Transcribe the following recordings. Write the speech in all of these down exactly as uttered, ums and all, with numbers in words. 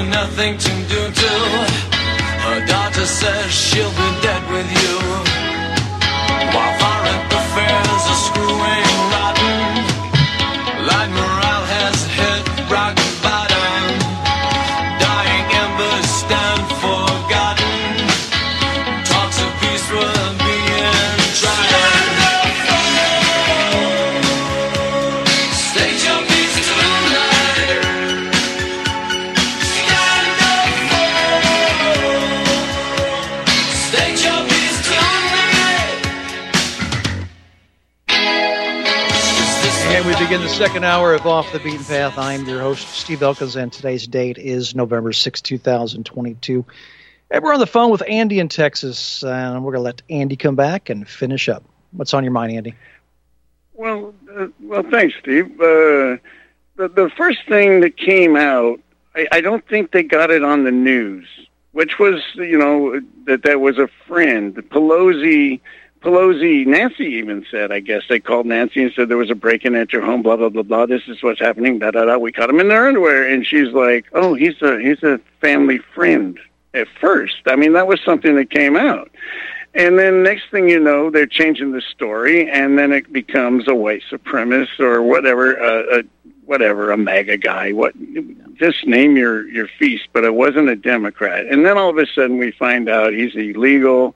nothing to do to. Her daughter says she'll be dead with you. While foreign affairs are screwing rotten, light morale has hit rock bottom. Dying embers stand forgotten. Talks of peace were being tried. State your peace tonight. Stand up. State your peace tonight. And we begin the second hour of Off the Beaten Path. I'm your host, Steve Elkins, and today's date is November sixth, two thousand twenty-two. And we're on the phone with Andy in Texas, and we're going to let Andy come back and finish up. What's on your mind, Andy? Well, uh, well, thanks, Steve. Uh, the, the first thing that came out, I, I don't think they got it on the news, which was, you know, that that was a friend. Pelosi, Pelosi, Nancy even said, I guess they called Nancy and said there was a break-in at your home, blah, blah, blah, blah. This is what's happening, da, da, da. We caught him in their underwear. And she's like, oh, he's a he's a family friend at first. I mean, that was something that came out. And then next thing you know, they're changing the story, and then it becomes a white supremacist or whatever, uh, a, whatever, a MAGA guy. What? Just name your, your feast, but it wasn't a Democrat. And then all of a sudden we find out he's illegal,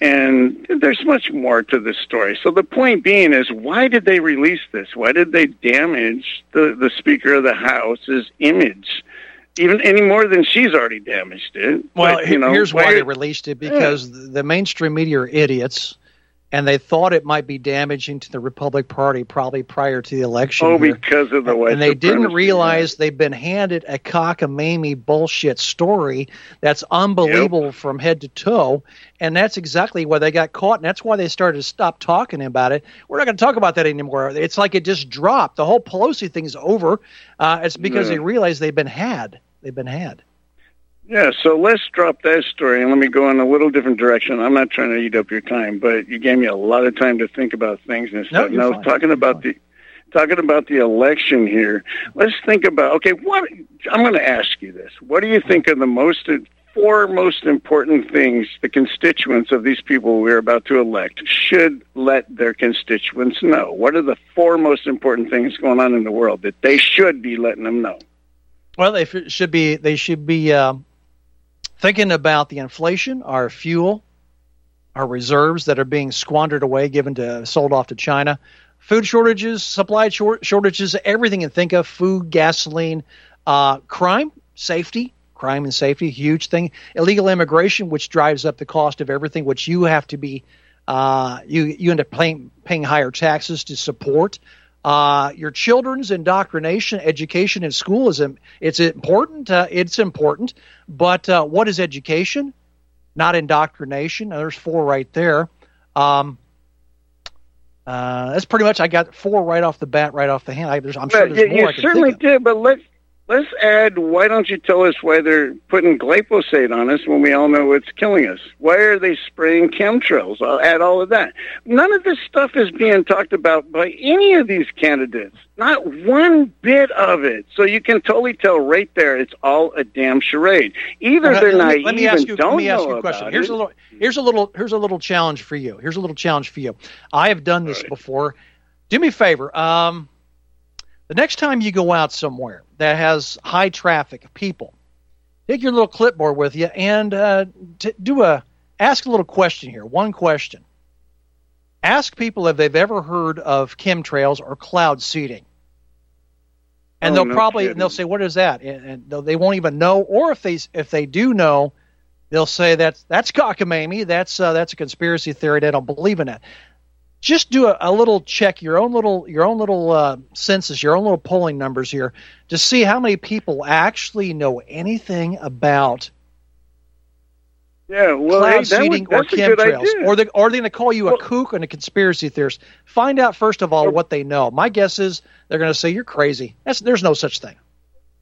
and there's much more to the story. So the point being is, why did they release this? Why did they damage the, the Speaker of the House's image? Even any more than she's already damaged it. Well, but, you know, here's why where, they released it, because yeah. the mainstream media are idiots, and they thought it might be damaging to the Republican Party probably prior to the election. Oh, here. because of the white And they didn't supremacy, realize yeah. they've been handed a cockamamie bullshit story that's unbelievable Yep. from head to toe, and that's exactly why they got caught, and that's why they started to stop talking about it. We're not going to talk about that anymore. It's like it just dropped. The whole Pelosi thing's over. Uh, it's because Yeah. they realized they've been had. They've been had. Yeah, so let's drop that story and let me go in a little different direction. I'm not trying to eat up your time, but you gave me a lot of time to think about things and No, stuff. you're now, fine. talking about You're the talking about the election here, let's think about, okay, what I'm going to ask you this. What do you think are the most four most important things the constituents of these people we're about to elect should let their constituents know? What are the four most important things going on in the world that they should be letting them know? Well, they f- should be. They should be uh, thinking about the inflation, our fuel, our reserves that are being squandered away, given to sold off to China, food shortages, supply short- shortages, everything you think of, food, gasoline, uh, crime, safety, crime and safety, huge thing, illegal immigration, which drives up the cost of everything, which you have to be. Uh, you you end up paying paying higher taxes to support. Uh, your children's indoctrination, education in school is it's important. Uh, it's important, but uh, what is education? Not indoctrination. Now, there's four right there. Um, uh, that's pretty much. I got four right off the bat, right off the hand. I, there's, I'm sure But there's you, more you I can certainly think of. did, but let's let's add. Why don't you tell us why they're putting glyphosate on us when we all know it's killing us? Why are they spraying chemtrails? I'll add all of that. None of this stuff is being talked about by any of these candidates. Not one bit of it. So you can totally tell right there it's all a damn charade. Either Uh, they're let me, naive let me ask and you, don't let me ask know you a question. about Here's it. a little. Here's a little. Here's a little challenge for you. Here's a little challenge for you. I have done this Right. before. Do me a favor. Um, the next time you go out somewhere that has high traffic of people, take your little clipboard with you and uh, t- do a ask a little question here. One question. Ask people if they've ever heard of chemtrails or cloud seeding. And Oh, they'll no probably kidding. they'll say, "What is that?" And, and they'll- they won't even know. Or if they if they do know, they'll say that's that's cockamamie. That's uh, that's a conspiracy theory. They don't believe in it. Just do a, a little check, your own little your own little uh, census, your own little polling numbers here, to see how many people actually know anything about Yeah, well, cloud hey, that seeding was, or that's a good chemtrails, idea. or they or they're going to call you a Well- kook and a conspiracy theorist. Find out first of all Well- what they know. My guess is they're going to say you're crazy. That's there's no such thing.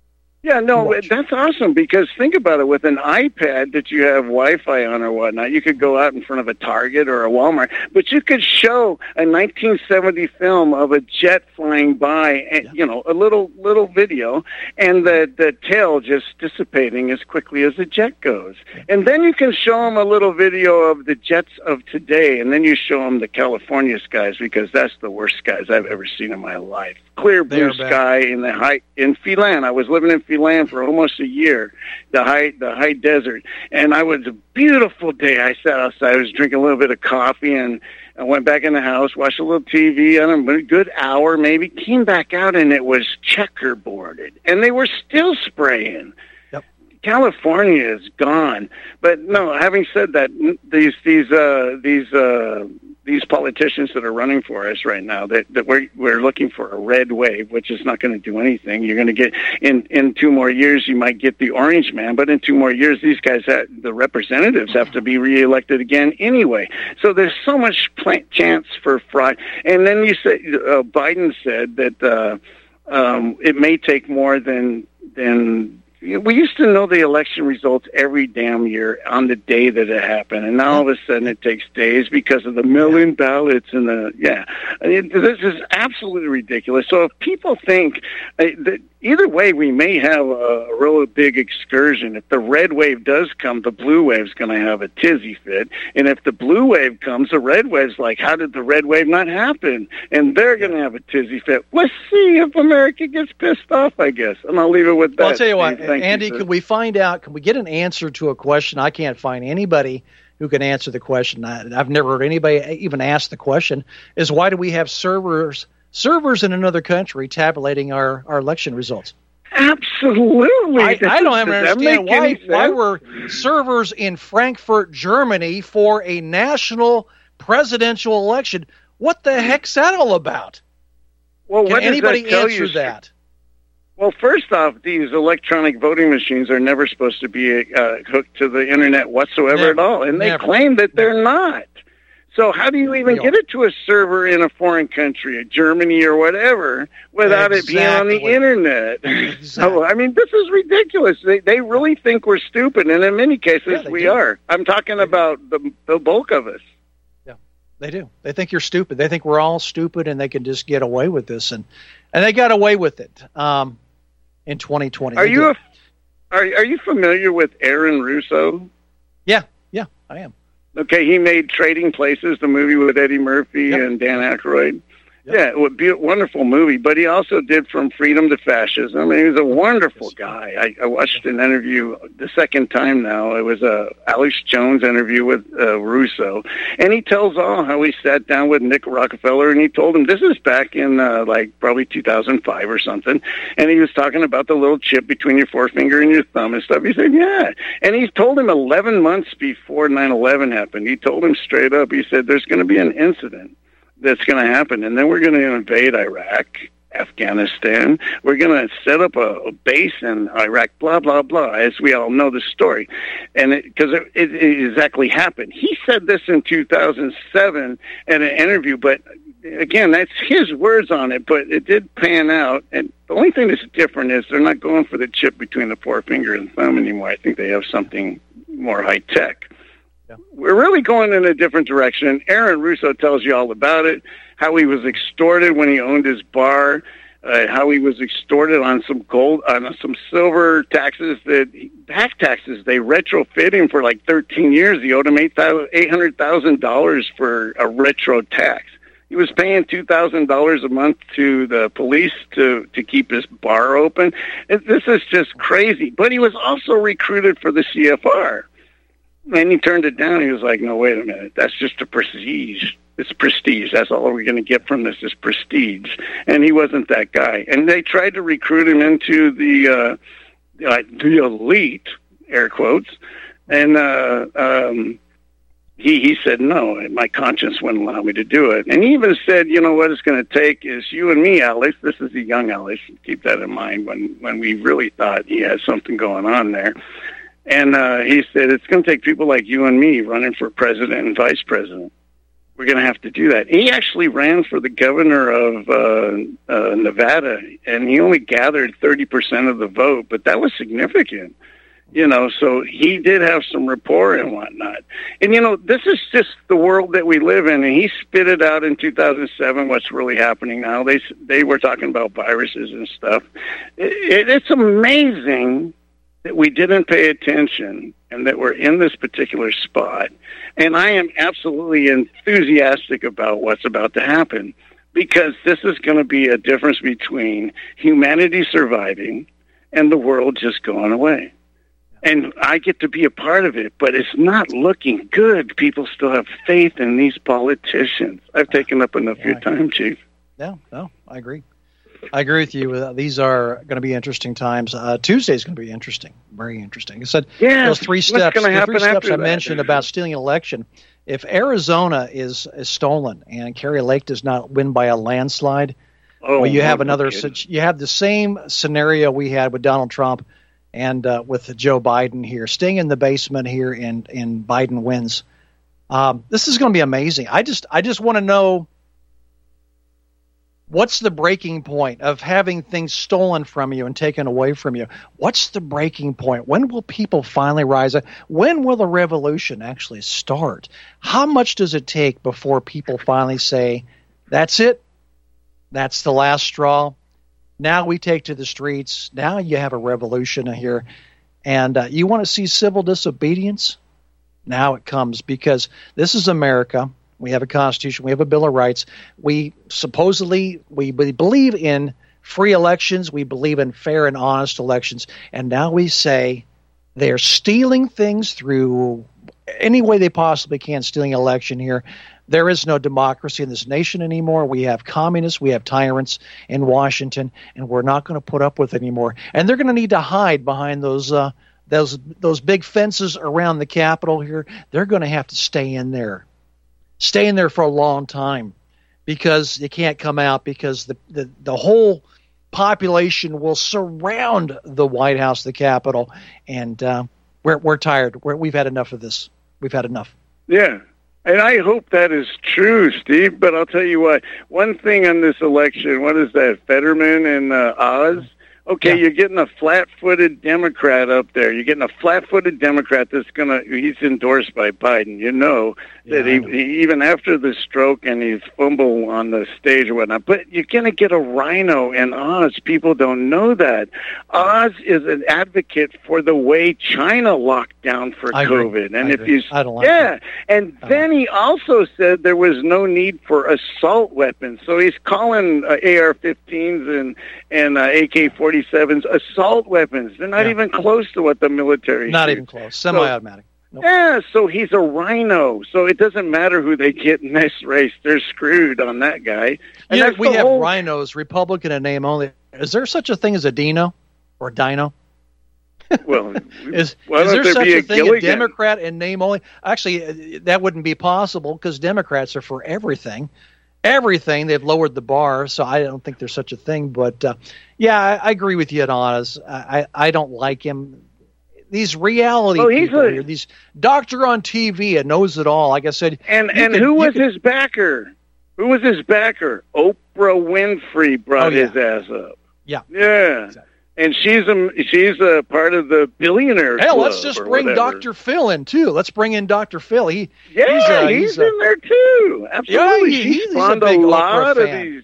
Yeah, no, that's awesome because think about it. With an iPad that you have Wi-Fi on or whatnot, you could go out in front of a Target or a Walmart, but you could show a nineteen seventy film of a jet flying by, and, yeah. you know, a little little video, and the, the tail just dissipating as quickly as the jet goes. Yeah. And then you can show them a little video of the jets of today, and then you show them the California skies because that's the worst skies I've ever seen in my life. Clear blue sky in the high in Phelan. I was living in Phelan for almost a year, the high the high desert, and I was a beautiful day. I sat outside. I was drinking a little bit of coffee, and I went back in the house, watched a little T V. I don't know, a good hour maybe. Came back out, and it was checkerboarded, and they were still spraying. Yep. California is gone. But no, having said that, these these uh, these. Uh, These politicians that are running for us right now, that, that we're we're looking for a red wave, which is not going to do anything. You're going to get in in two more years, you might get the orange man, but in two more years, these guys, have, the representatives, have to be reelected again anyway. So there's so much pl- chance for fraud. And then you say uh, Biden said that uh, um, it may take more than than. We used to know the election results every damn year on the day that it happened, and now all of a sudden it takes days because of the million ballots and the yeah. I mean, this is absolutely ridiculous. So if people think uh, that either way, we may have a, a real big excursion. If the red wave does come, the blue wave's going to have a tizzy fit, and if the blue wave comes, the red wave's like, how did the red wave not happen? And they're going to have a tizzy fit. Let's see if America gets pissed off, I guess, and I'll leave it with that. Well, I'll tell you what. Thank Andy, you, can we find out, can we get an answer to a question? I can't find anybody who can answer the question. I, I've never heard anybody even ask the question, is why do we have servers servers in another country tabulating our, our election results? Absolutely. I, I don't ever understand why, why were servers in Frankfurt, Germany for a national presidential election. What the heck's that all about? Well, can what anybody does that tell answer you? that? Well, first off, these electronic voting machines are never supposed to be uh, hooked to the internet whatsoever never, at all, and they never. claim that they're not. So how do you even get it to a server in a foreign country, Germany or whatever, without exactly. it being on the internet? Exactly. So, I mean, this is ridiculous. They they really think we're stupid, and in many cases yeah, we do. are. I'm talking about the the bulk of us. Yeah, they do. They think you're stupid. They think we're all stupid, and they can just get away with this, and and they got away with it. Um, in twenty twenty. Are you a, are are you familiar with Aaron Russo? Yeah, yeah, I am. Okay, he made Trading Places, the movie with Eddie Murphy yep. and Dan Aykroyd. Yep. Yeah, it would be a wonderful movie. But he also did From Freedom to Fascism. I mean, he was a wonderful guy. I, I watched an interview the second time now. It was a Alex Jones interview with uh, Russo. And he tells all how he sat down with Nick Rockefeller, and he told him, this is back in uh, like probably two thousand five or something, and he was talking about the little chip between your forefinger and your thumb and stuff. He said, yeah. And he told him eleven months before nine eleven happened, he told him straight up, he said, there's going to be an incident that's going to happen, and then we're going to invade Iraq, Afghanistan. We're going to set up a, a base in Iraq, blah, blah, blah, as we all know the story. And because it, it, it exactly happened. He said this in two thousand seven in an interview, but again, that's his words on it, but it did pan out. And the only thing that's different is they're not going for the chip between the forefinger and thumb anymore. I think they have something more high-tech. Yeah. We're really going in a different direction. Aaron Russo tells you all about it, how he was extorted when he owned his bar, uh, how he was extorted on some gold, on some silver taxes, that back taxes. They retrofit him for like thirteen years. He owed him eight hundred thousand dollars for a retro tax. He was paying two thousand dollars a month to the police to, to keep his bar open. It, this is just crazy. But he was also recruited for the C F R. And he turned it down. He was like, no, wait a minute. That's just a prestige. It's prestige. That's all we're going to get from this is prestige. And he wasn't that guy. And they tried to recruit him into the uh, uh, the elite, air quotes. And uh, um, he, he said, no, my conscience wouldn't allow me to do it. And he even said, you know, what it's going to take is you and me, Alex. This is a young Alex. Keep that in mind when, when we really thought he had something going on there. And uh, he said, it's going to take people like you and me running for president and vice president. we're going to have to do that. He actually ran for the governor of uh, uh, Nevada, and he only gathered thirty percent of the vote, but that was significant. You know, so he did have some rapport and whatnot. And, you know, this is just the world that we live in. And he spit it out in two thousand seven, what's really happening now. They they were talking about viruses and stuff. It, it, it's amazing that we didn't pay attention and that we're in this particular spot. And I am absolutely enthusiastic about what's about to happen, because this is going to be a difference between humanity surviving and the world just going away. And I get to be a part of it, but it's not looking good. People still have faith in these politicians. I've taken up enough of yeah, your time, Chief. No, no, I agree. I agree with you. Uh, these are going to be interesting times. Uh, Tuesday is going to be interesting, very interesting. I said yeah, those three steps, the three steps I that? mentioned about stealing an election. If Arizona is, is stolen and Kari Lake does not win by a landslide, oh, well, you have no another. kidding. You have the same scenario we had with Donald Trump and uh, with Joe Biden here, staying in the basement here, and, and Biden wins. Um, this is going to be amazing. I just I just want to know, what's the breaking point of having things stolen from you and taken away from you? What's the breaking point? When will people finally rise up? When will the revolution actually start? How much does it take before people finally say, that's it, that's the last straw? Now we take to the streets. Now you have a revolution here. And uh, you want to see civil disobedience? Now it comes, because this is America. We have a Constitution. We have a Bill of Rights. We supposedly, we believe in free elections. We believe in fair and honest elections. And now we say they're stealing things through any way they possibly can, stealing an election here. There is no democracy in this nation anymore. We have communists, we have tyrants in Washington, and we're not going to put up with it anymore. And they're going to need to hide behind those uh, those those big fences around the Capitol here. They're going to have to stay in there, stay in there for a long time, because they can't come out, because the the, the whole population will surround the White House, the Capitol, and uh, we're we're tired. We're, we've had enough of this. We've had enough. Yeah. And I hope that is true, Steve, but I'll tell you what, one thing on this election, what is that, Fetterman and uh, Oz? Okay, yeah. You're getting a flat-footed Democrat up there. You're getting a flat-footed Democrat that's going to, he's endorsed by Biden. You know yeah, that he, know. he, even after the stroke and his fumble on the stage or whatnot, but you're going to get a rhino in Oz. People don't know that. Oz is an advocate for the way China locked down for I COVID. agree. And I if agree. you, I don't like yeah, that. and then he also said there was no need for assault weapons. So he's calling uh, A R fifteens and, and uh, A K forty-sevens assault weapons. They're not Yeah. even close to what the military Not shoots. even close. Semi-automatic. Nope. Yeah, so he's a rhino. So it doesn't matter who they get in this race. They're screwed on that guy. And Yeah, that's we the have whole... rhinos, Republican in name only. Is there such a thing as a Dino or Dino? Well, is, why is don't there, there such be a, a thing, a Gilligan? Democrat in name only? Actually, uh, that wouldn't be possible, because Democrats are for everything. Everything. They've lowered the bar, so I don't think there's such a thing. But, uh, yeah, I, I agree with you, Oz. I, I don't like him. These reality Oh, he's people a- here, these doctor on T V that knows it all. Like I said, And you and could- who you was could- his backer? Who was his backer? Oprah Winfrey brought Oh, yeah. his ass up. Yeah. Yeah. Exactly. And she's a she's a part of the billionaire Hell, club let's just or bring whatever. Doctor Phil in too. Let's bring in Doctor Phil. He Yeah, he's, uh, he's, he's, uh, in there too. Absolutely, Yeah, he- she he's- he's a spawned a, big Oprah lot of fan. these.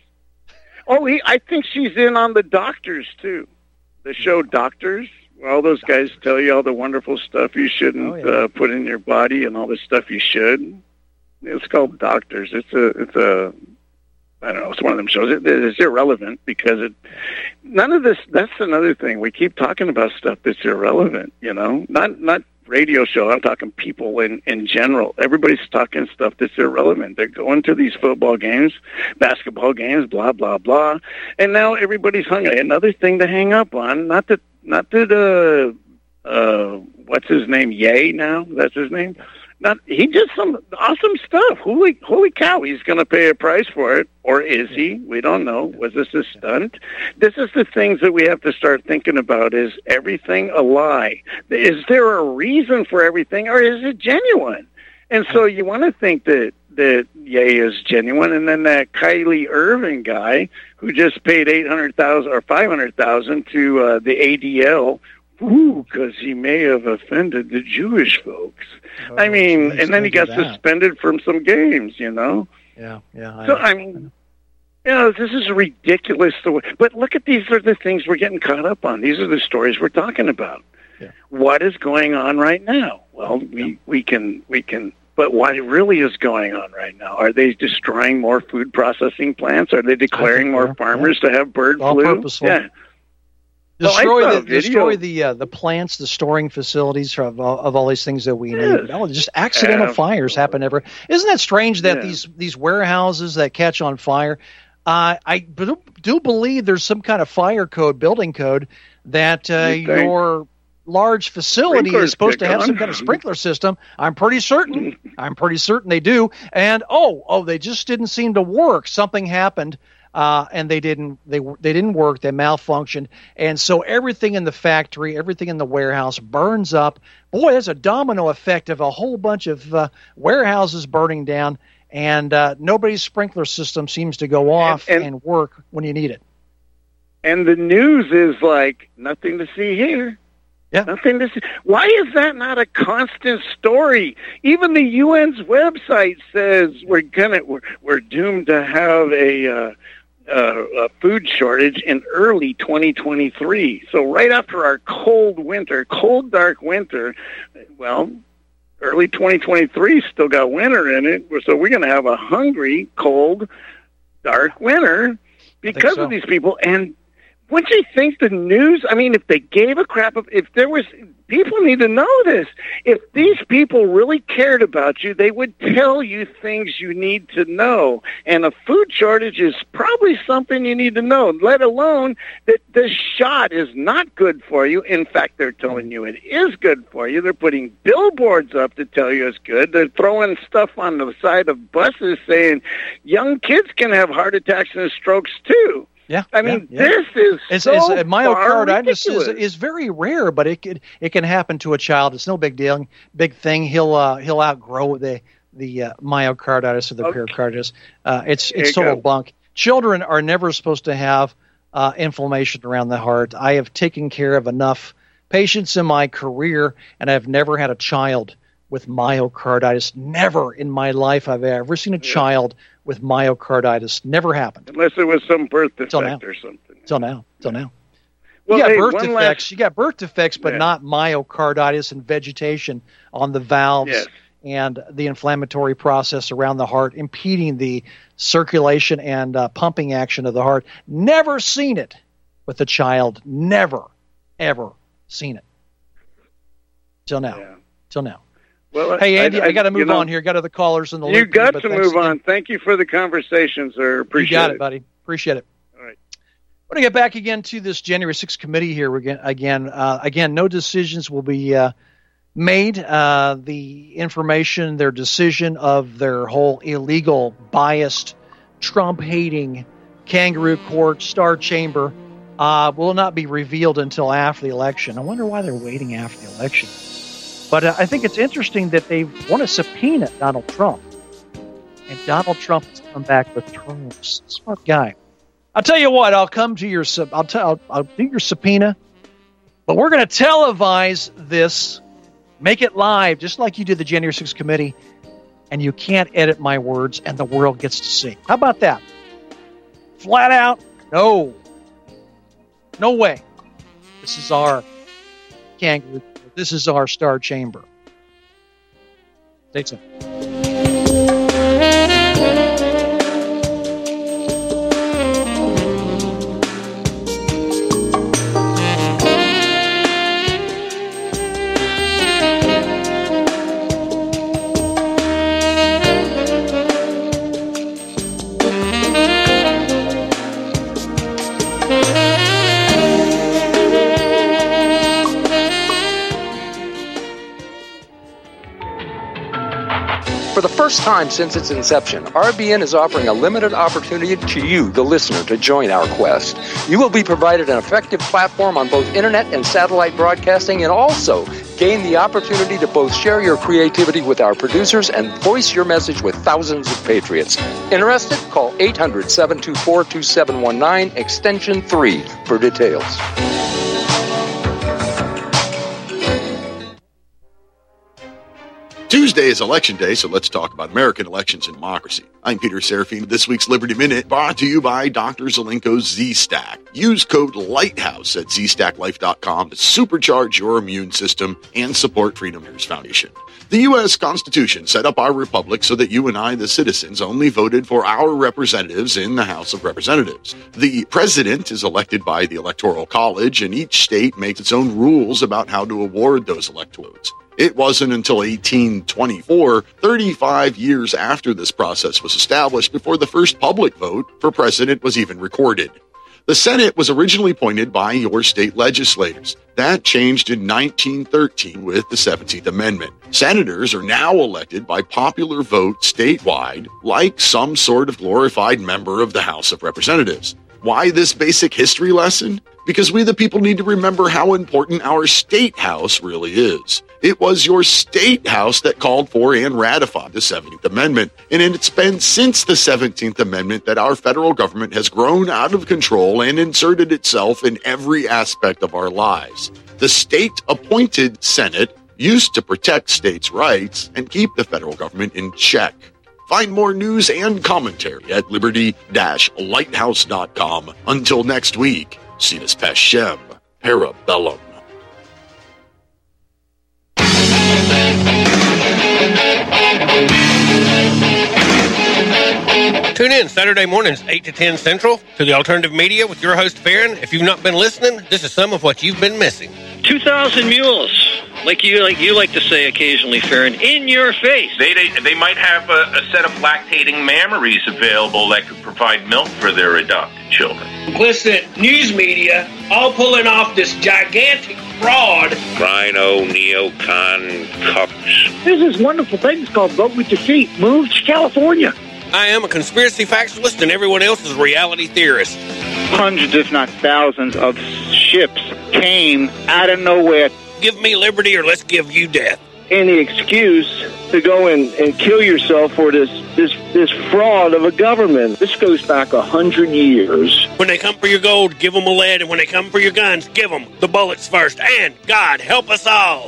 Oh, he, I think she's in on the Doctors too. The show Doctors. All those guys tell you all the wonderful stuff you shouldn't Oh, yeah. uh, put in your body and all the stuff you should. It's called Doctors. It's a it's a I don't know. It's one of them shows. It, it's irrelevant because it. None of this. That's another thing. We keep talking about stuff that's irrelevant. You know, not not radio show. I'm talking people in in general. Everybody's talking stuff that's irrelevant. They're going to these football games, basketball games, blah blah blah, and now everybody's hung. Another thing to hang up on. Not that. Not that. Uh, uh, what's his name? Ye now. That's his name. Not, he did some awesome stuff. Holy, holy cow! He's going to pay a price for it, or is he? We don't know. Was this a stunt? This is the things that we have to start thinking about. Is everything a lie? Is there a reason for everything, or is it genuine? And so you want to think that that Ye is genuine, and then that Kylie Irving guy who just paid eight hundred thousand or five hundred thousand to uh, the A D L, because he may have offended the Jewish folks. Oh, I mean, geez, and then he got that. suspended from some games. You know. Yeah, yeah. I so I mean. You know, this is ridiculous. But look at these are the things we're getting caught up on. These are the stories we're talking about. Yeah. What is going on right now? Well, we, yeah. we can we can. But what really is going on right now? Are they destroying more food processing plants? Are they declaring more yeah. farmers yeah. to have bird All flu? Purposeful. Yeah. Destroy well, the destroy the uh, the plants, the storing facilities of, of all these things that we yes. need. Oh, just accidental uh, fires happen everywhere. Isn't that strange that yeah. these these warehouses that catch on fire? Uh, I do, do believe there's some kind of fire code, building code, that uh, you your large facility Sprinklers is supposed to have on. some kind of sprinkler system. I'm pretty certain. I'm pretty certain they do. And oh, oh, they just didn't seem to work. Something happened, uh, and they didn't. They they didn't work. They malfunctioned, and so everything in the factory, everything in the warehouse burns up. Boy, there's a domino effect of a whole bunch of uh, warehouses burning down. And uh, nobody's sprinkler system seems to go off and, and, and work when you need it. And the news is like, nothing to see here. Yeah. Nothing to see. Why is that not a constant story? Even the U N's website says we're gonna we're, we're doomed to have a, uh, uh, a food shortage in early twenty twenty-three. So right after our cold winter, cold dark winter, well. Early twenty twenty-three still got winter in it, so we're going to have a hungry, cold, dark winter because so. of these people. And wouldn't you think the news, I mean, if they gave a crap, if there was, people need to know this. If these people really cared about you, they would tell you things you need to know. And a food shortage is probably something you need to know, let alone that this shot is not good for you. In fact, they're telling you it is good for you. They're putting billboards up to tell you it's good. They're throwing stuff on the side of buses saying young kids can have heart attacks and strokes too. Yeah, I mean, yeah, yeah. this is it's, so it's, uh, myocarditis is, is very rare, but it could it can happen to a child. It's no big deal, big thing. He'll uh, he'll outgrow the the uh, myocarditis or the okay. pericarditis. Uh, it's it's total go. bunk. Children are never supposed to have uh, inflammation around the heart. I have taken care of enough patients in my career, and I've never had a child with myocarditis. Never in my life have I ever seen a yeah. child with myocarditis. Never happened. Unless it was some birth defect or something. Till now. Till now. Well, you got hey, birth defects. Last... You got birth defects, but yeah. not myocarditis and vegetation on the valves yes. and the inflammatory process around the heart, impeding the circulation and uh, pumping action of the heart. Never seen it with a child. Never, ever seen it. Till now. Yeah. Till now. Well, hey, Andy, I, I, I got to move you know, on here. Got other callers in the loop. You got here, to move on. Thank you for the conversation, sir. Appreciate it. You got it, buddy. Appreciate it. All right. I want to get back again to this January sixth committee here again. Again, uh, again, no decisions will be uh, made. Uh, the information, their decision of their whole illegal, biased, Trump-hating kangaroo court, Star Chamber, uh, will not be revealed until after the election. I wonder why they're waiting after the election. But uh, I think it's interesting that they want to subpoena Donald Trump. And Donald Trump has come back with terms. Smart guy. I'll tell you what, I'll come to your, I'll, tell, I'll, I'll do your subpoena, but we're going to televise this, make it live, just like you did the January sixth committee, and you can't edit my words, and the world gets to see. How about that? Flat out, no. No way. This is our kangaroo. This is our Star Chamber. Stay tuned. For the first time since its inception, R B N is offering a limited opportunity to you, the listener, to join our quest. You will be provided an effective platform on both internet and satellite broadcasting, and also gain the opportunity to both share your creativity with our producers and voice your message with thousands of patriots. Interested? Call eight hundred, seven two four, two seven one nine, extension three for details. Tuesday is Election Day, so let's talk about American elections and democracy. I'm Peter Serafine. This week's Liberty Minute brought to you by Doctor Zelenko's Z-Stack. Use code LIGHTHOUSE at z stack life dot com to supercharge your immune system and support Freedom News Foundation. The U S Constitution set up our republic so that you and I, the citizens, only voted for our representatives in the House of Representatives. The president is elected by the Electoral College, and each state makes its own rules about how to award those electoral votes. It wasn't until eighteen twenty-four, thirty-five years after this process was established, before the first public vote for president was even recorded. The Senate was originally appointed by your state legislators. That changed in nineteen thirteen with the seventeenth Amendment. Senators are now elected by popular vote statewide, like some sort of glorified member of the House of Representatives. Why this basic history lesson? Because we the people need to remember how important our state house really is. It was your state house that called for and ratified the seventeenth Amendment, and it's been since the seventeenth Amendment that our federal government has grown out of control and inserted itself in every aspect of our lives. The state-appointed Senate used to protect states' rights and keep the federal government in check. Find more news and commentary at liberty dash lighthouse dot com. Until next week, Sinus Pashem, Parabellum. Tune in Saturday mornings, eight to ten Central, to the Alternative Media with your host, Farron. If you've not been listening, this is some of what you've been missing. two thousand mules, like you like you like to say occasionally, Farron, in your face. They they, they might have a, a set of lactating mammaries available that could provide milk for their adopted children. Complicit news media all pulling off this gigantic fraud. Rhino, neocon, cucks. There's this wonderful thing that's called Vote With Your Feet. Move to California. I am a conspiracy factualist, and everyone else is a reality theorist. Hundreds, if not thousands, of ships came out of nowhere. Give me liberty or let's give you death. Any excuse to go and, and kill yourself for this, this this fraud of a government. This goes back a hundred years. When they come for your gold, give them a lead, and when they come for your guns, give them the bullets first. And God help us all.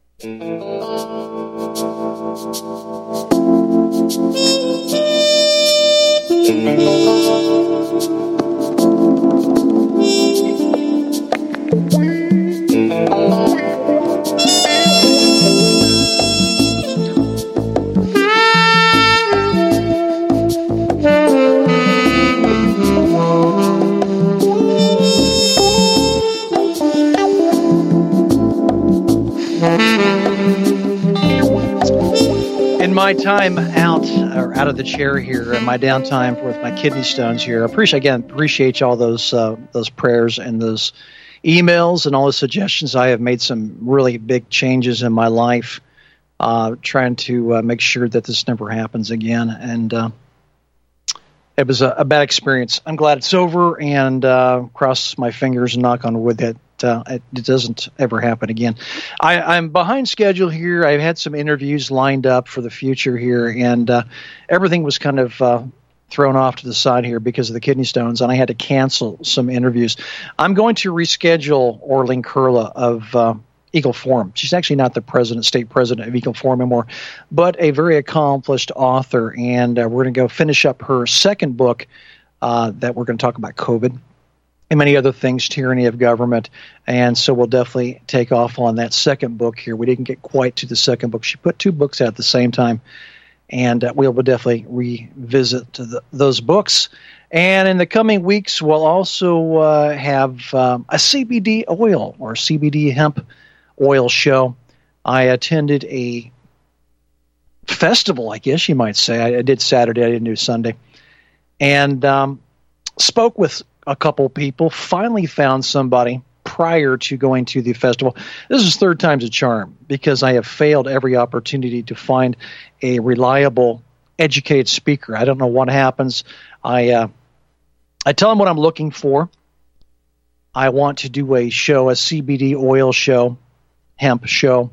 In my time out or out of the chair here, and my downtime with my kidney stones here, I appreciate again appreciate all those uh, those prayers and those emails and all the suggestions. I have made some really big changes in my life, uh, trying to uh, make sure that this never happens again. And uh, it was a, a bad experience. I'm glad it's over, and uh, cross my fingers and knock on wood that uh, it, it doesn't ever happen again. I, I'm behind schedule here. I've had some interviews lined up for the future here, and uh, everything was kind of uh, thrown off to the side here because of the kidney stones, and I had to cancel some interviews. I'm going to reschedule Orlene Kurla of uh, Eagle Forum. She's actually not the president, state president of Eagle Forum anymore, but a very accomplished author, and uh, we're going to go finish up her second book uh, that we're going to talk about COVID and many other things, tyranny of government, and so we'll definitely take off on that second book here. We didn't get quite to the second book. She put two books out at the same time, and uh, we will definitely revisit the, those books. And in the coming weeks, we'll also uh, have um, a C B D oil or C B D hemp oil show. I attended a festival, I guess you might say. I, I did Saturday, I didn't do Sunday, and um, spoke with a couple people, finally found somebody prior to going to the festival. This is third time's a charm because I have failed every opportunity to find a reliable, educated speaker. I don't know what happens. I uh, I tell them what I'm looking for. I want to do a show, a C B D oil show, hemp show,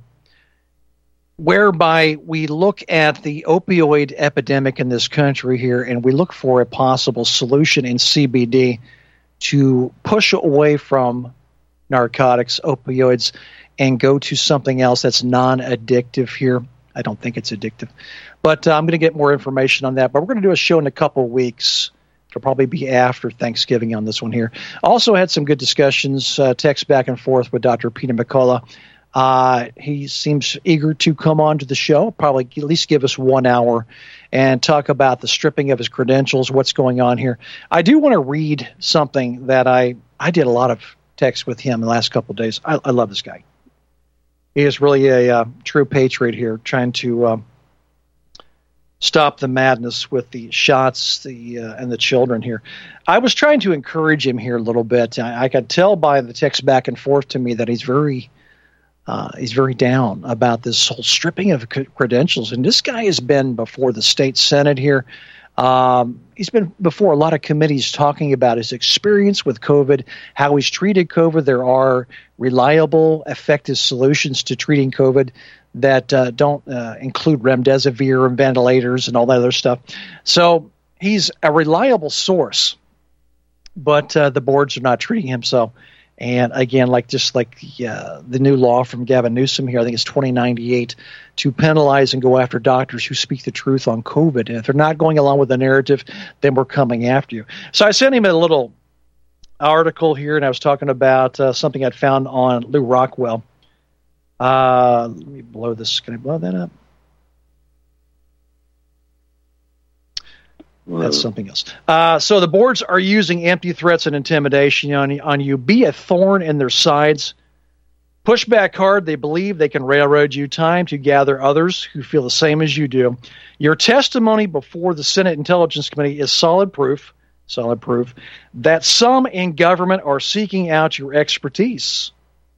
whereby we look at the opioid epidemic in this country here, and we look for a possible solution in C B D to push away from narcotics, opioids, and go to something else that's non-addictive here. I don't think it's addictive. But uh, I'm going to get more information on that. But we're going to do a show in a couple of weeks. It'll probably be after Thanksgiving on this one here. Also had some good discussions, uh, text back and forth with Doctor Peter McCullough. Uh, he seems eager to come on to the show, probably at least give us one hour and talk about the stripping of his credentials, what's going on here. I do want to read something that I, I did a lot of texts with him in the last couple of days. I, I love this guy. He is really a uh, true patriot here, trying to uh, stop the madness with the shots the uh, and the children here. I was trying to encourage him here a little bit. I, I could tell by the text back and forth to me that he's very uh, he's very down about this whole stripping of credentials. And this guy has been before the state Senate here. Um, he's been before a lot of committees talking about his experience with COVID, how he's treated COVID. There are reliable, effective solutions to treating COVID that uh, don't uh, include remdesivir and ventilators and all that other stuff. So he's a reliable source, but uh, the boards are not treating him so. And again, like just like uh, the new law from Gavin Newsom here, I think it's twenty ninety-eight, to penalize and go after doctors who speak the truth on COVID. And if they're not going along with the narrative, then we're coming after you. So I sent him a little article here, and I was talking about uh, something I'd found on Lou Rockwell. Uh, let me blow this. Can I blow that up? That's something else. Uh, so the boards are using empty threats and intimidation on, on you. Be a thorn in their sides. Push back hard. They believe they can railroad you. Time to gather others who feel the same as you do. Your testimony before the Senate Intelligence Committee is solid proof, solid proof, that some in government are seeking out your expertise.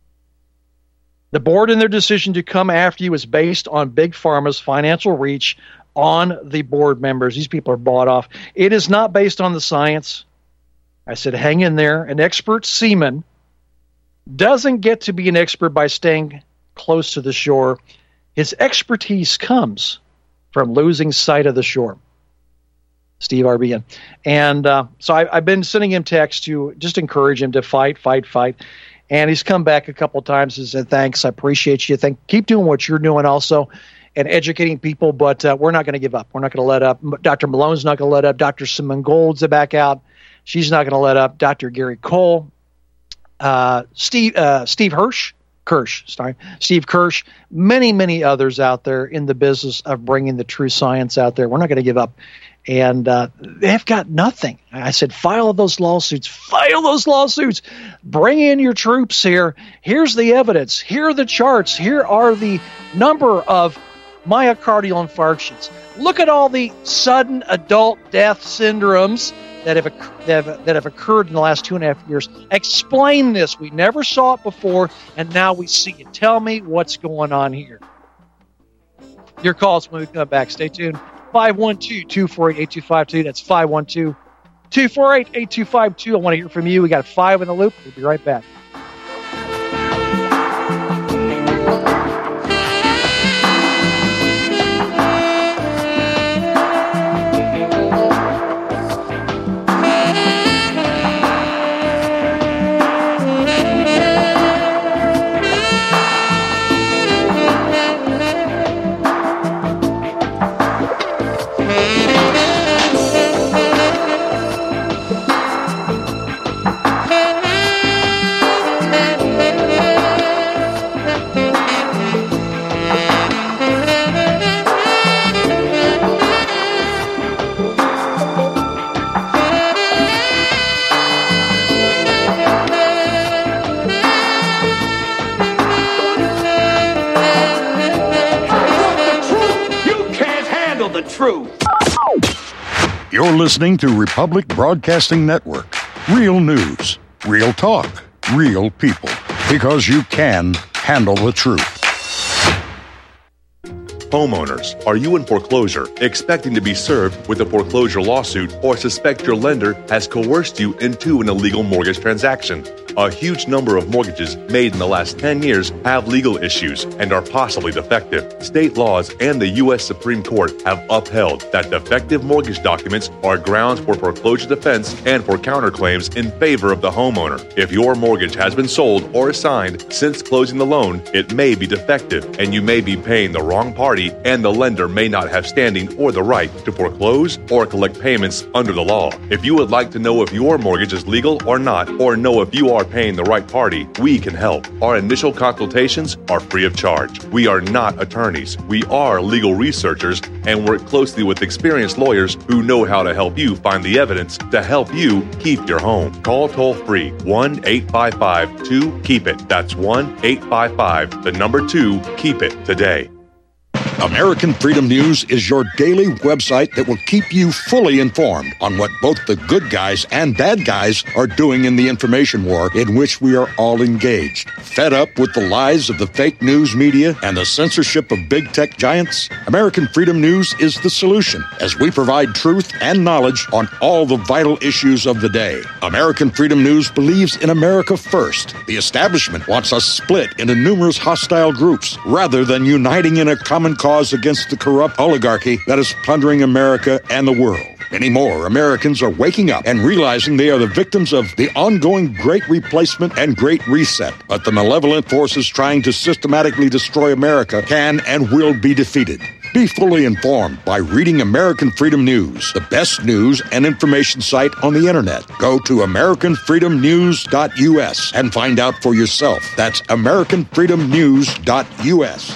The board and their decision to come after you is based on Big Pharma's financial reach on the board members. These people are bought off. It is not based on the science. I said, hang in there. An expert seaman doesn't get to be an expert by staying close to the shore. His expertise comes from losing sight of the shore. Steve Arbian. And uh, so I, I've been sending him texts to just encourage him to fight, fight, fight. And he's come back a couple of times and said, thanks, I appreciate you. Thank, keep doing what you're doing also and educating people, but uh, we're not going to give up. We're not going to let up. Doctor Malone's not going to let up. Doctor Simone Gold's back out. She's not going to let up. Doctor Gary Cole, uh, Steve uh, Steve Hirsch, Kirsch, sorry, Steve Kirsch, many, many others out there in the business of bringing the true science out there. We're not going to give up. And uh, they've got nothing. I said, file those lawsuits. File those lawsuits. Bring in your troops here. Here's the evidence. Here are the charts. Here are the number of myocardial infarctions. Look at all the sudden adult death syndromes that have, that have that have occurred in the last two and a half years. Explain this. We never saw it before, and now we see it. Tell me what's going on here. Your calls when we come back. Stay tuned. five one two, two four eight, eight two five two. That's five one two, two four eight, eight two five two. I want to hear from you. We got five in the loop. We'll be right back. You're listening to Republic Broadcasting Network. Real news, real talk, real people. Because you can handle the truth. Homeowners, are you in foreclosure, expecting to be served with a foreclosure lawsuit, or suspect your lender has coerced you into an illegal mortgage transaction? A huge number of mortgages made in the last ten years have legal issues and are possibly defective. State laws and the U S Supreme Court have upheld that defective mortgage documents are grounds for foreclosure defense and for counterclaims in favor of the homeowner. If your mortgage has been sold or assigned since closing the loan, it may be defective and you may be paying the wrong party, and the lender may not have standing or the right to foreclose or collect payments under the law. If you would like to know if your mortgage is legal or not, or know if you are paying the right party, we can help. Our initial consultations are free of charge. We are not attorneys. We are legal researchers and work closely with experienced lawyers who know how to help you find the evidence to help you keep your home. Call toll-free one eight five five two keep it. That's one eight five five, the number two, keep it today. American Freedom News is your daily website that will keep you fully informed on what both the good guys and bad guys are doing in the information war in which we are all engaged. Fed up with the lies of the fake news media and the censorship of big tech giants? American Freedom News is the solution, as we provide truth and knowledge on all the vital issues of the day. American Freedom News believes in America first. The establishment wants us split into numerous hostile groups rather than uniting in a common cause against the corrupt oligarchy that is plundering America and the world. Many more Americans are waking up and realizing they are the victims of the ongoing Great Replacement and Great Reset. But the malevolent forces trying to systematically destroy America can and will be defeated. Be fully informed by reading American Freedom News, the best news and information site on the internet. Go to American Freedom News dot U S and find out for yourself. That's American Freedom News dot U S.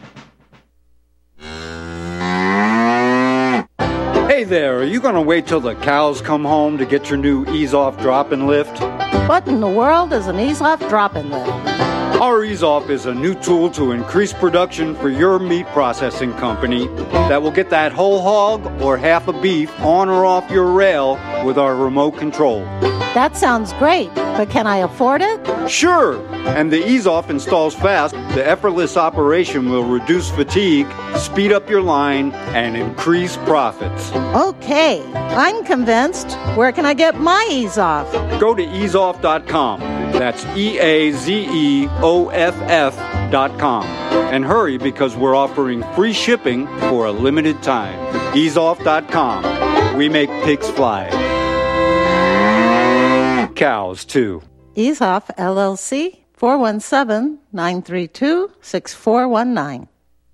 Hey there, are you going to wait till the cows come home to get your new ease-off drop-and lift? What in the world is an ease-off drop-and lift? Our ease-off is a new tool to increase production for your meat processing company that will get that whole hog or half a beef on or off your rail with our remote control. That sounds great, but can I afford it? Sure, and the ease-off installs fast. The effortless operation will reduce fatigue, speed up your line, and increase profits. Okay, I'm convinced. Where can I get my ease-off? Go to ease off dot com. That's E A Z E O F F dot com. And hurry, because we're offering free shipping for a limited time. ease off dot com. We make pigs fly. Cows, too. EaseOff, L L C, four one seven, nine three two, six four one nine.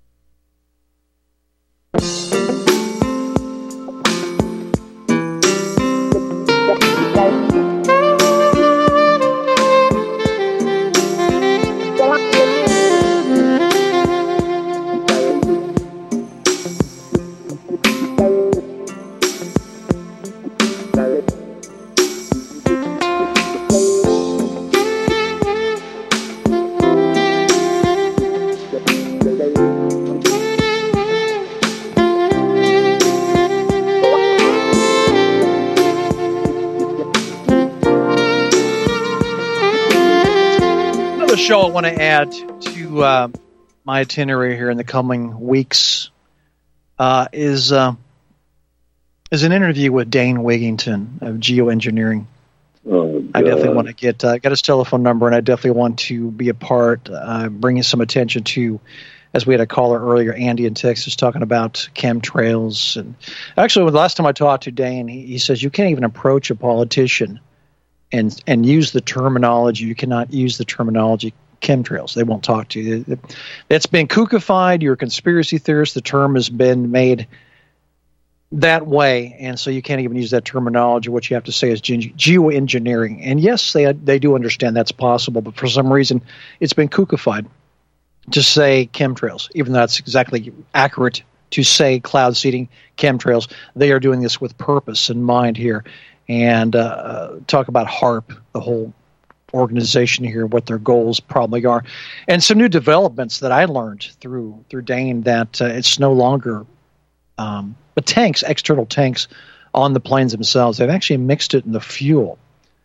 Show I want to add to uh, my itinerary here in the coming weeks uh, is uh, is an interview with Dane Wigington of Geoengineering. Oh, I definitely want to get uh, got his telephone number, and I definitely want to be a part, uh, bringing some attention to, as we had a caller earlier, Andy in Texas, talking about chemtrails. And actually, the last time I talked to Dane, he, he says you can't even approach a politician and and use the terminology. You cannot use the terminology chemtrails. They won't talk to you. It's been kookified. You're a conspiracy theorist. The term has been made that way, and so you can't even use that terminology. What you have to say is ge- geoengineering. And yes, they they do understand that's possible, but for some reason it's been kookified to say chemtrails, even though that's exactly accurate to say cloud seeding chemtrails. They are doing this with purpose in mind here. And uh, talk about HAARP, the whole organization here, what their goals probably are, and some new developments that I learned through through Dane, that uh, it's no longer um, the tanks, external tanks on the planes themselves. They've actually mixed it in the fuel.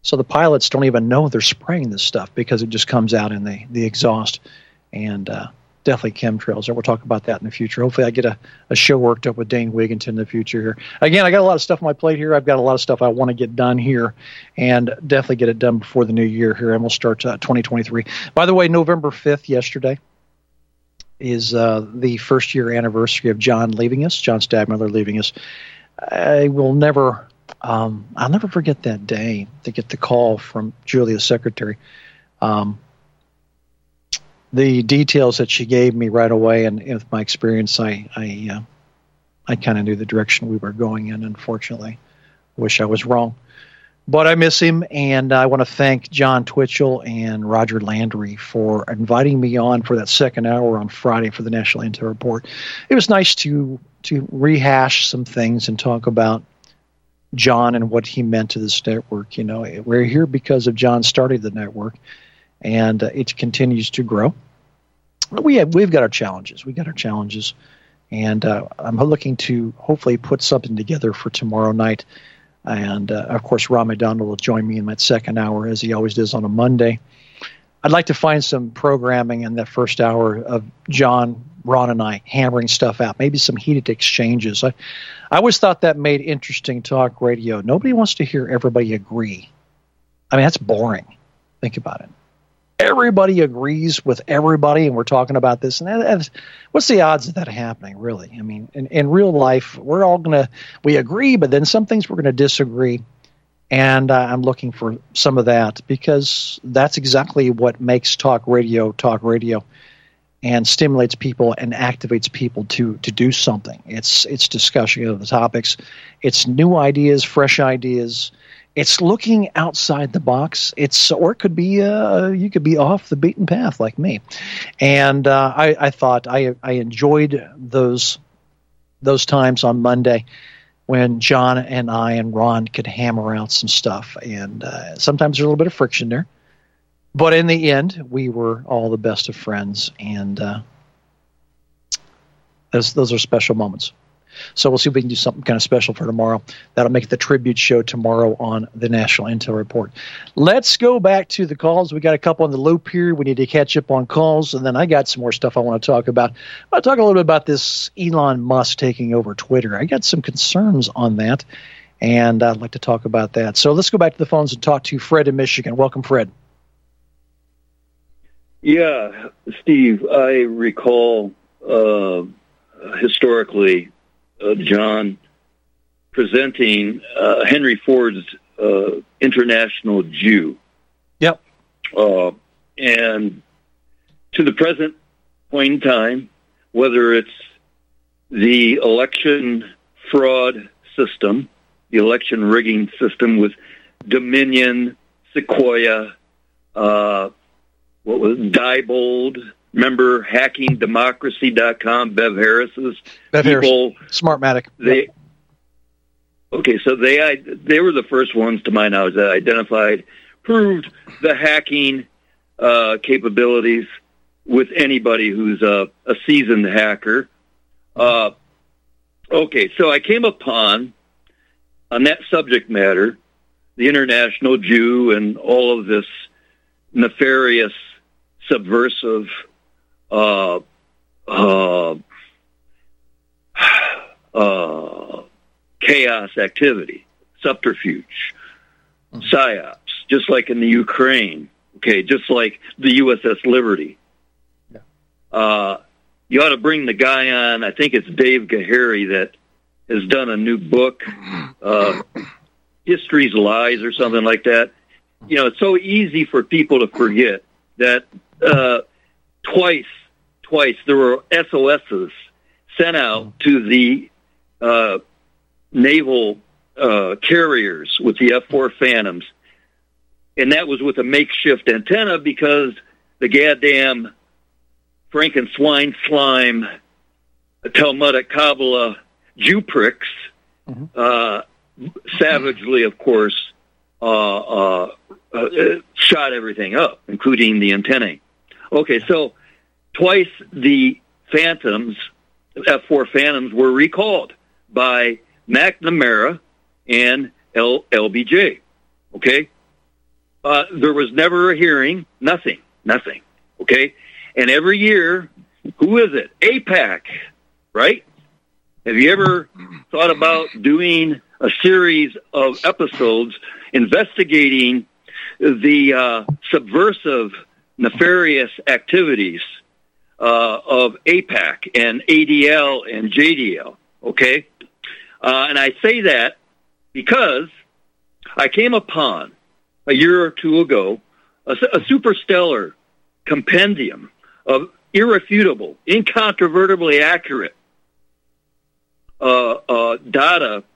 So the pilots don't even know they're spraying this stuff because it just comes out in the, the exhaust. And uh, definitely chemtrails. And we'll talk about that in the future. Hopefully I get a, a show worked up with Dane Wigington in the future here. Again, I got a lot of stuff on my plate here. I've got a lot of stuff I want to get done here and definitely get it done before the new year here. And we'll start uh, twenty twenty-three. By the way, November fifth, yesterday, is uh, the first year anniversary of John leaving us, John Stadtmiller leaving us. I will never... Um, I'll never forget that day to get the call from Julia's secretary. Um, the details that she gave me right away, and with my experience, I I, uh, I kind of knew the direction we were going in. Unfortunately, wish I was wrong, but I miss him, and I want to thank John Twitchell and Roger Landry for inviting me on for that second hour on Friday for the National Intel Report. It was nice to to rehash some things and talk about John and what he meant to this network. You know, we're here because of John starting the network, and uh, it continues to grow. We have, we've got our challenges. We got our challenges, and uh, I'm looking to hopefully put something together for tomorrow night. And uh, of course, Ron McDonald will join me in that second hour, as he always does on a Monday. I'd like to find some programming in that first hour of John, Ron, and I hammering stuff out, maybe some heated exchanges. I, I always thought that made interesting talk radio. Nobody wants to hear everybody agree. I mean, that's boring. Think about it. Everybody agrees with everybody, and we're talking about this. And that, that's, what's the odds of that happening, really? I mean, in, in real life, we're all going to, we agree, but then some things we're going to disagree. And uh, I'm looking for some of that, because that's exactly what makes talk radio talk radio, and stimulates people and activates people to to do something. It's it's discussion of the topics. It's new ideas, fresh ideas. It's looking outside the box. It's or it could be uh, you could be off the beaten path like me. And uh, I, I thought I I enjoyed those those times on Monday when John and I and Ron could hammer out some stuff. And uh, sometimes there's a little bit of friction there. But in the end, we were all the best of friends. And uh, those, those are special moments. So we'll see if we can do something kind of special for tomorrow. That'll make the tribute show tomorrow on the National Intel Report. Let's go back to the calls. We got a couple on the loop here. We need to catch up on calls. And then I got some more stuff I want to talk about. I want to talk a little bit about this Elon Musk taking over Twitter. I got some concerns on that, and I'd like to talk about that. So let's go back to the phones and talk to Fred in Michigan. Welcome, Fred. Yeah, Steve, I recall uh, historically uh, John presenting uh, Henry Ford's uh, International Jew. Yep. Uh, and to the present point in time, whether it's the election fraud system, the election rigging system with Dominion, Sequoia, uh, what was it, Diebold, remember hacking democracy dot com, Bev Harris's Bev people. Harris. Smartmatic. They, okay, so they they were the first ones, to my knowledge, that identified, proved the hacking uh, capabilities with anybody who's a, a seasoned hacker. Uh, okay, so I came upon, on that subject matter, the International Jew and all of this nefarious, subversive, uh, uh, uh, chaos activity, subterfuge, mm-hmm. psyops, just like in the Ukraine, okay, just like the U S S Liberty. Yeah. Uh, you ought to bring the guy on, I think it's Dave Gahary, that has done a new book, uh, History's Lies or something like that. You know, it's so easy for people to forget that uh, twice, twice there were S O Ss sent out to the uh, naval uh, carriers with the F four Phantoms, and that was with a makeshift antenna because the goddamn Franken swine slime Talmudic Kabbalah Jew pricks, mm-hmm. uh, savagely, of course, uh, uh, uh, shot everything up, including the antennae. Okay, so twice the Phantoms, F four Phantoms, were recalled by McNamara and L- LBJ. Okay? Uh, there was never a hearing, nothing, nothing, okay? And every year, who is it? AIPAC, right? Have you ever thought about doing a series of episodes investigating the uh, subversive, nefarious activities uh, of AIPAC and A D L and J D L, okay? Uh, and I say that because I came upon, a year or two ago, a, a superstellar compendium of irrefutable, incontrovertibly accurate uh, uh, data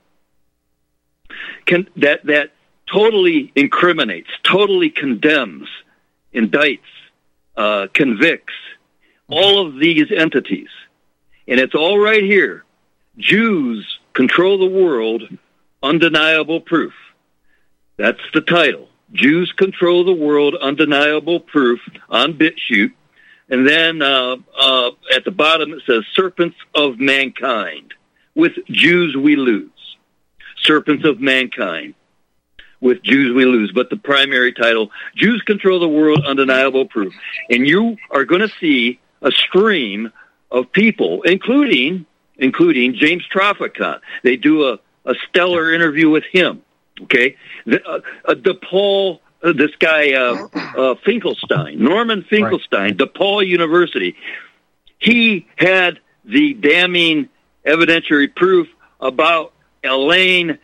can, that that totally incriminates, totally condemns, indicts, uh, convicts all of these entities. And it's all right here. Jews control the world, undeniable proof. That's the title. Jews control the world, undeniable proof, on BitChute. And then uh, uh, at the bottom it says, Serpents of Mankind. With Jews we lose. Serpents of Mankind. With Jews we lose. But the primary title, Jews control the world, undeniable proof. And you are going to see a stream of people, including including James Traficant. They do a, a stellar interview with him. Okay, the, uh, uh, DePaul, uh, this guy uh, uh, Finkelstein, Norman Finkelstein, right. DePaul University. He had the damning evidentiary proof about Elaine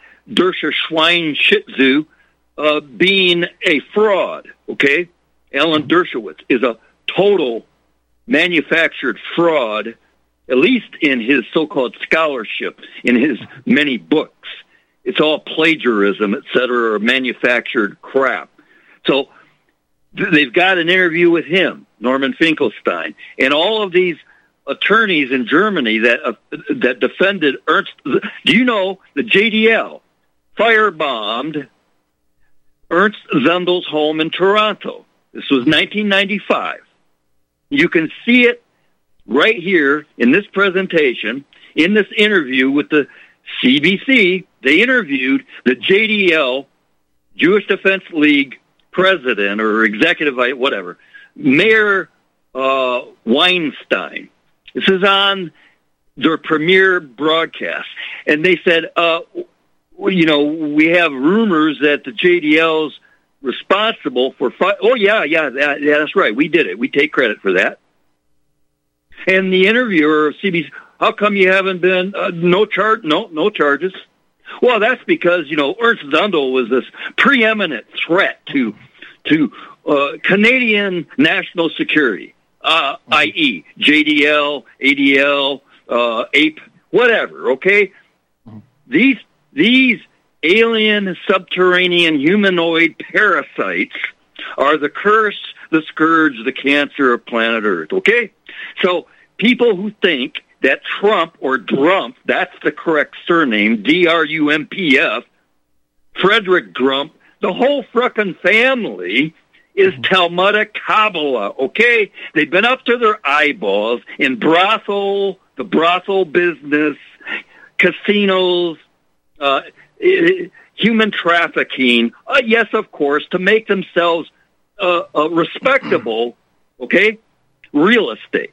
Dershowitz uh, being a fraud. Okay, Alan Dershowitz is a total manufactured fraud, at least in his so-called scholarship, in his many books. It's all plagiarism, et cetera, or manufactured crap. So th- they've got an interview with him, Norman Finkelstein, and all of these attorneys in Germany that uh, that defended Ernst. Do you know the J D L firebombed Ernst Zundel's home in Toronto? This was nineteen ninety-five. You can see it right here in this presentation, in this interview with the C B C. They interviewed the J D L, Jewish Defense League president or executive, whatever, Mayor uh, Weinstein. This is on their premiere broadcast. And they said, uh, well, you know, we have rumors that the J D L's responsible for... Fi- oh, yeah, yeah, that, yeah, that's right. We did it. We take credit for that. And the interviewer of C B C, how come you haven't been, uh, no charge, no, no charges? Well, that's because, you know, Ernst Zundel was this preeminent threat to, to, uh, Canadian national security, uh, that is. J D L, A D L, uh, A P E, whatever, okay? These, these alien, subterranean, humanoid parasites are the curse, the scourge, the cancer of planet Earth, okay? So people who think that Trump or Drump, that's the correct surname, D R U M P F, Frederick Drump, the whole frickin' family is Talmudic Kabbalah, okay? They've been up to their eyeballs in brothel, the brothel business, casinos, uh, human trafficking, uh, yes, of course, to make themselves uh, uh, respectable, okay, real estate.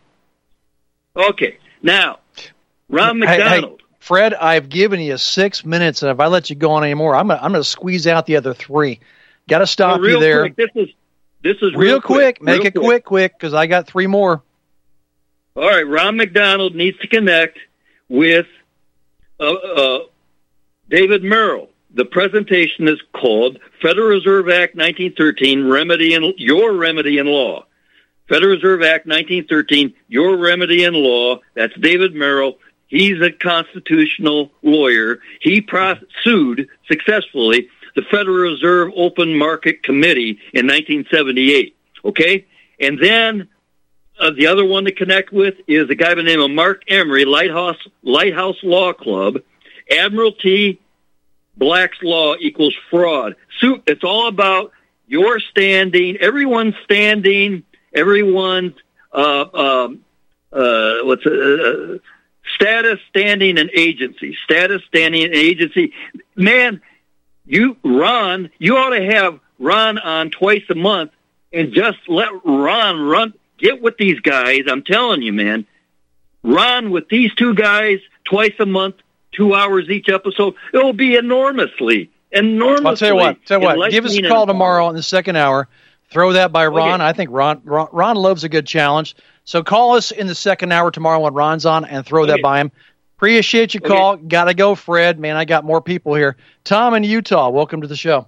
Okay, now, Ron McDonald. Hey, hey, Fred, I've given you six minutes, and if I let you go on anymore, I'm gonna, I'm going to squeeze out the other three. Got to stop well, you there. Quick, this is this is real, real quick. quick. Make real it quick, quick, quick, because I got three more. All right, Ron McDonald needs to connect with uh, uh, David Merrill. The presentation is called Federal Reserve Act nineteen thirteen, Remedy in Your Remedy in Law. Federal Reserve Act nineteen thirteen, Your Remedy in Law. That's David Merrill. He's a constitutional lawyer. He pro- sued successfully the Federal Reserve Open Market Committee in nineteen seventy-eight. Okay? And then uh, the other one to connect with is a guy by the name of Mark Emery, Lighthouse, Lighthouse Law Club, Admiralty Black's Law equals fraud. So it's all about your standing, everyone's standing, everyone's uh, um, uh, what's uh, status, standing, and agency. Status, standing, and agency. Man, you, Ron, you ought to have Ron on twice a month and just let Ron run. Get with these guys. I'm telling you, man. Ron with these two guys twice a month, two hours each episode. It will be enormously, enormously. I'll tell you what. Tell you what. Give us a call tomorrow in the second hour. Throw that by Ron. Okay. I think Ron, Ron Ron loves a good challenge. So call us in the second hour tomorrow when Ron's on and throw okay. that by him. Appreciate your call. Okay. Got to go, Fred. Man, I got more people here. Tom in Utah, welcome to the show.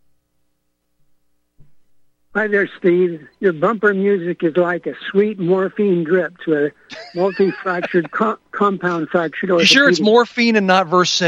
Hi there, Steve. Your bumper music is like a sweet morphine drip to a multi-fractured co- compound fractured. You sure it's morphine and not Versed?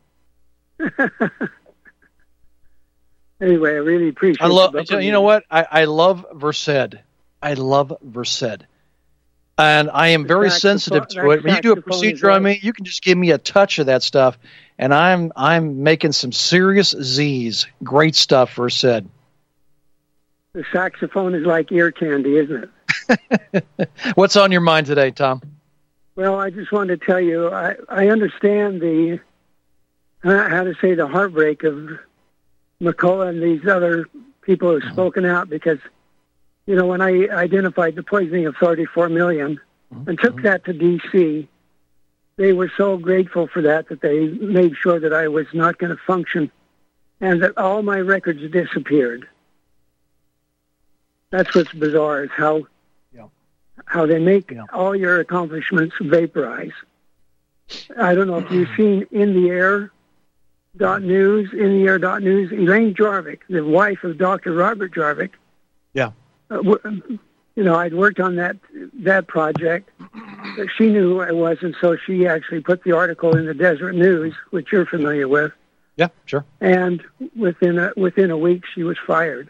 Anyway, I really appreciate it. I love. You music. know what? I, I love Versed. I love Versed. And I am very sensitive to it. When you do a procedure on me, you can just give me a touch of that stuff, and I'm I'm making some serious Z's. Great stuff, Versed. The saxophone is like ear candy, isn't it? What's on your mind today, Tom? Well, I just wanted to tell you, I, I understand the, uh, how to say, the heartbreak of McCullough and these other people who have spoken out because, you know, when I identified the poisoning of thirty-four million and took that to D C, they were so grateful for that that they made sure that I was not going to function and that all my records disappeared. That's what's bizarre is how yeah. how they make yeah. all your accomplishments vaporize. I don't know if you've seen In the Air dot news, In the Air dot news. Elaine Jarvik, the wife of Doctor Robert Jarvik. Yeah. Uh, w- you know, I'd worked on that that project. She knew who I was, and so she actually put the article in the Desert News, which you're familiar with. Yeah, sure. And within a, within a week, she was fired.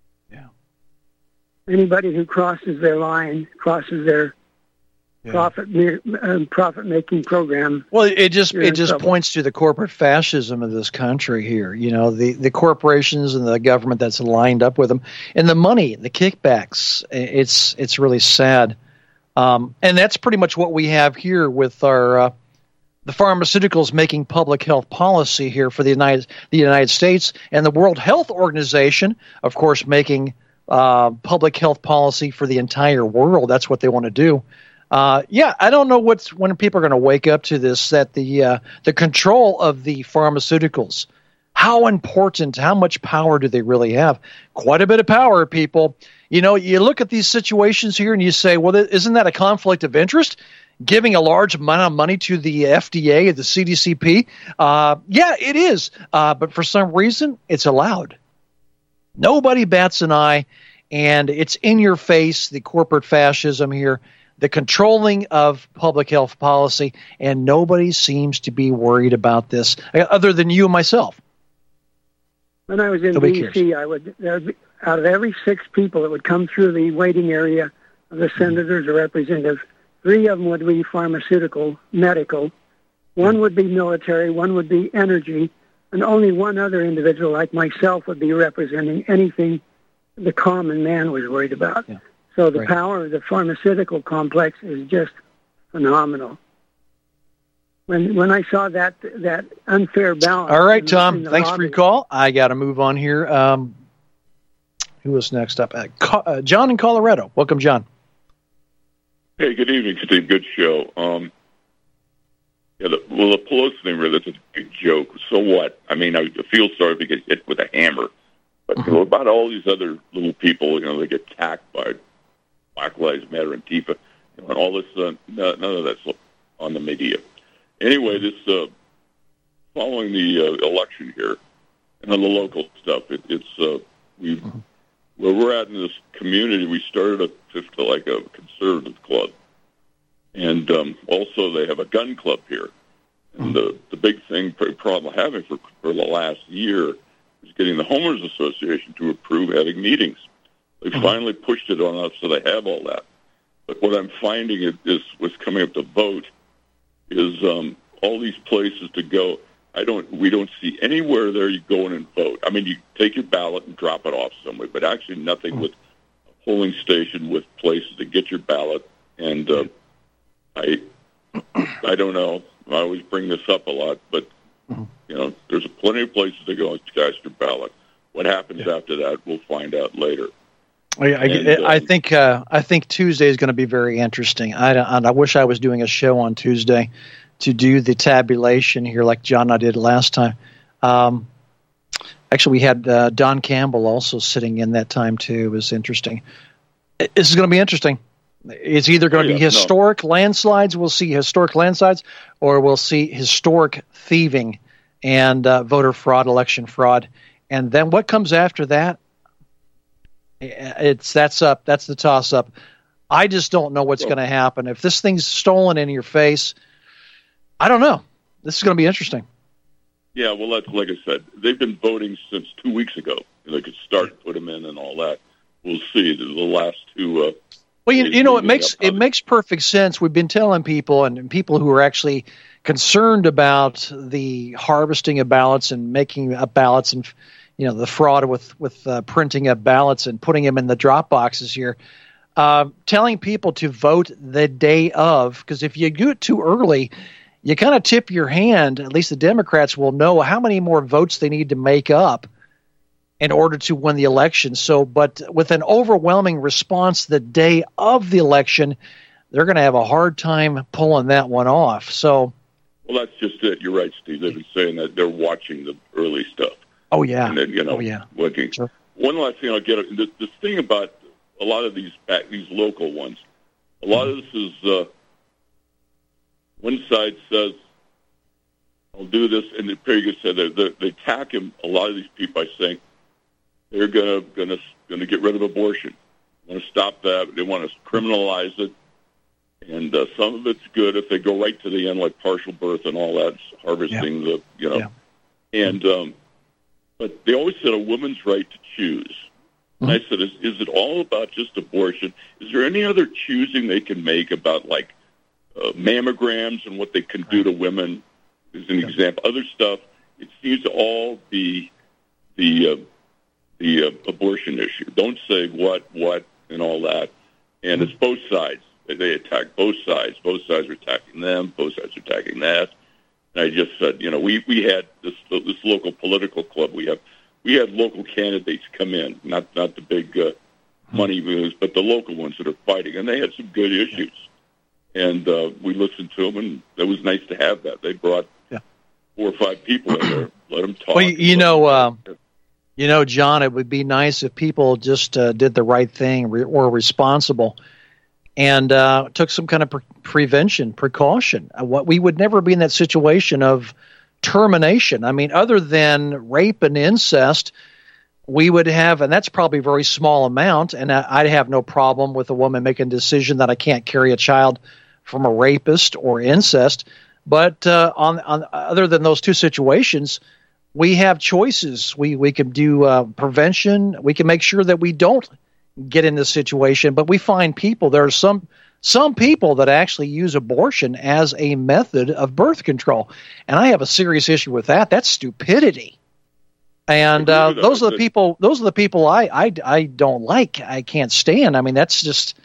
Anybody who crosses their line crosses their yeah. profit uh, profit making program. Well, it just it just trouble. points to the corporate fascism of this country here. You know, the, the corporations and the government that's lined up with them, and the money, the kickbacks. It's it's really sad, um, and that's pretty much what we have here with our uh, the pharmaceuticals making public health policy here for the United the United States, and the World Health Organization, of course, making Uh, public health policy for the entire world. That's what they want to do. Uh, yeah, I don't know what's when people are going to wake up to this, that the uh, the control of the pharmaceuticals, how important, how much power do they really have? Quite a bit of power, people. You know, you look at these situations here and you say, well, isn't that a conflict of interest? Giving a large amount of money to the F D A, the C D C P? Uh, yeah, it is. Uh, but for some reason, it's allowed. Nobody bats an eye, and it's in your face, the corporate fascism here, the controlling of public health policy, and nobody seems to be worried about this other than you and myself. When I was in D C, I would, there would be, out of every six people that would come through the waiting area of the senators or representatives, three of them would be pharmaceutical, medical, one would be military, one would be energy, and only one other individual like myself would be representing anything the common man was worried about. Yeah. So the right. power of the pharmaceutical complex is just phenomenal. When when I saw that that unfair balance. All right, in, Tom. in Thanks lobby, for your call. I got to move on here. Um, who is next up? Uh, uh, John in Colorado. Welcome, John. Hey, good evening, Steve. Good show. Um, Yeah, the, well, the Pelosi thing, really, that's a big joke. So what? I mean, I feel sorry if they get hit with a hammer. But mm-hmm. you know, about all these other little people, you know, they get attacked by Black Lives Matter and Antifa, you know, and all this, uh, none of that's on the media. Anyway, this, uh, following the uh, election here, and on the local stuff, it, it's, uh, we, mm-hmm. where we're at in this community, we started a, just like a conservative club. And um, also they have a gun club here. And the, the big thing, problem having for, for the last year is getting the Homeowners Association to approve having meetings. They mm-hmm. finally pushed it on us, so they have all that. But what I'm finding is, is what's coming up to vote is um, all these places to go. I don't. We don't see anywhere there you go in and vote. I mean, you take your ballot and drop it off somewhere, but actually nothing mm-hmm. with a polling station with places to get your ballot. And uh, I, I don't know. I always bring this up a lot, but you know, there's plenty of places to go and cast your ballot. What happens yeah. after that, we'll find out later. I, I, and, I um, think uh, I think Tuesday is going to be very interesting. I, and I wish I was doing a show on Tuesday to do the tabulation here like John and I did last time. Um, actually, we had uh, Don Campbell also sitting in that time too. It was interesting. This is going to be interesting. It's either going to oh, yeah, be historic no. landslides. We'll see historic landslides, or we'll see historic thieving and uh, voter fraud, election fraud. And then what comes after that? It's that's up. That's the toss up. I just don't know what's well, going to happen. If this thing's stolen in your face, I don't know. This is going to be interesting. Yeah, well, that's like I said. They've been voting since two weeks ago. They could start to put them in and all that. We'll see. The last two. Uh, well, you, you know, it makes it makes perfect sense. We've been telling people and people who are actually concerned about the harvesting of ballots and making up ballots and, you know, the fraud with with uh, printing up ballots and putting them in the drop boxes here, uh, telling people to vote the day of, because if you do it too early, you kind of tip your hand. At least the Democrats will know how many more votes they need to make up in order to win the election. So, but with an overwhelming response the day of the election, they're going to have a hard time pulling that one off. So, well, that's just it. You're right, Steve. They've been saying that they're watching the early stuff. Oh yeah. And then, you know, oh yeah. Looking. Sure. One last thing I'll get. This, this thing about a lot of these back, these local ones. A lot mm-hmm. of this is uh, one side says, "I'll do this," and the period said they, they, they attack him. A lot of these people by saying they're gonna gonna gonna get rid of abortion. They want to stop that. They want to criminalize it. And uh, some of it's good if they go right to the end, like partial birth and all that, harvesting yeah. the, you know. Yeah. And um, but they always said a woman's right to choose. Mm-hmm. And I said, is, is it all about just abortion? Is there any other choosing they can make about, like, uh, mammograms and what they can do to women? As an yeah. example, other stuff. It seems to all be the uh, the uh, abortion issue. Don't say what, what, and all that. And it's both sides. They attack both sides. Both sides are attacking them. Both sides are attacking that. And I just said, you know, we, we had this this local political club. We have we had local candidates come in, not not the big uh, money moves, but the local ones that are fighting, and they had some good issues. And uh, we listened to them, and it was nice to have that. They brought yeah. four or five people in there, let them talk. Well, you know, uh, you know, John, it would be nice if people just uh, did the right thing or were responsible. And uh, took some kind of pre- prevention, precaution. Uh, what we would never be in that situation of termination. I mean, other than rape and incest, we would have, and that's probably a very small amount, and I, I'd have no problem with a woman making a decision that I can't carry a child from a rapist or incest. But uh, on, on other than those two situations, we have choices. We, we can do uh, prevention. We can make sure that we don't get in this situation, but we find people, there are some some people that actually use abortion as a method of birth control, and I have a serious issue with that. That's stupidity, and uh, those are the people. Those are the people I, I I don't like. I can't stand. I mean, that's just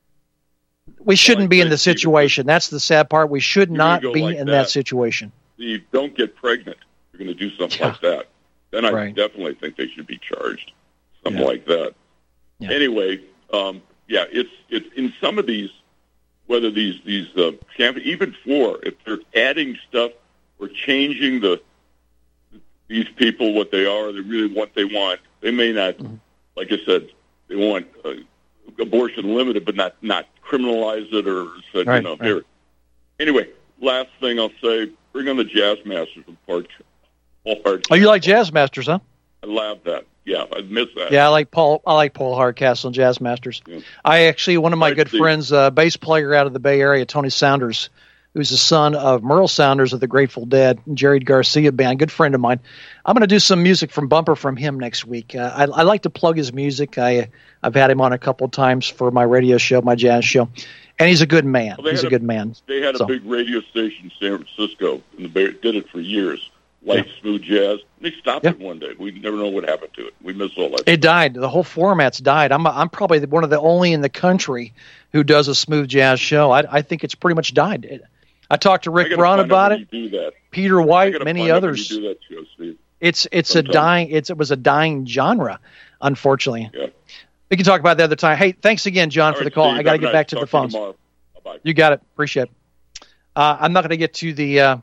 we shouldn't be in the situation. That's the sad part. We should not be in that situation. You don't get pregnant. You're going to do something like that. Then I right. definitely think they should be charged. Something yeah. like that. Yeah. Anyway, um, yeah, it's it's in some of these, whether these these uh, camp, even for if they're adding stuff or changing the these people what they are, they really what they want. They may not, mm-hmm. like I said, they want uh, abortion limited, but not not criminalize it or said right, you know right. here. Anyway, last thing I'll say: bring on the Jazz Masters from Park. Oh, you like Jazz Masters, huh? I love that. Yeah, I miss that. Yeah, I like Paul. I like Paul Hardcastle and Jazz Masters. Yeah. I actually one of my I good see. friends, uh, bass player out of the Bay Area, Tony Saunders, who's the son of Merle Saunders of the Grateful Dead, Jerry Garcia band. Good friend of mine. I'm going to do some music from Bumper from him next week. Uh, I, I like to plug his music. I I've had him on a couple of times for my radio show, my jazz show, and he's a good man. Well, he's a, a good man. They had so. a big radio station in San Francisco, and the Bay did it for years. Light, yeah. smooth jazz. They stopped yeah. it one day. We never know what happened to it. We missed all that. It stuff. died. The whole format's died. I'm I'm probably one of the only in the country who does a smooth jazz show. I I think it's pretty much died. It, I talked to Rick Braun about it. Do that. Peter White, many others. You do that show, Steve. It's it's Sometimes. a dying. It's it was a dying genre, unfortunately. Yeah. We can talk about that other time. Hey, thanks again, John, All for right, the call. Steve, I got to get nice. back to Talk the phones. To you, you got it. Appreciate it. Uh, I'm not going to get to the uh,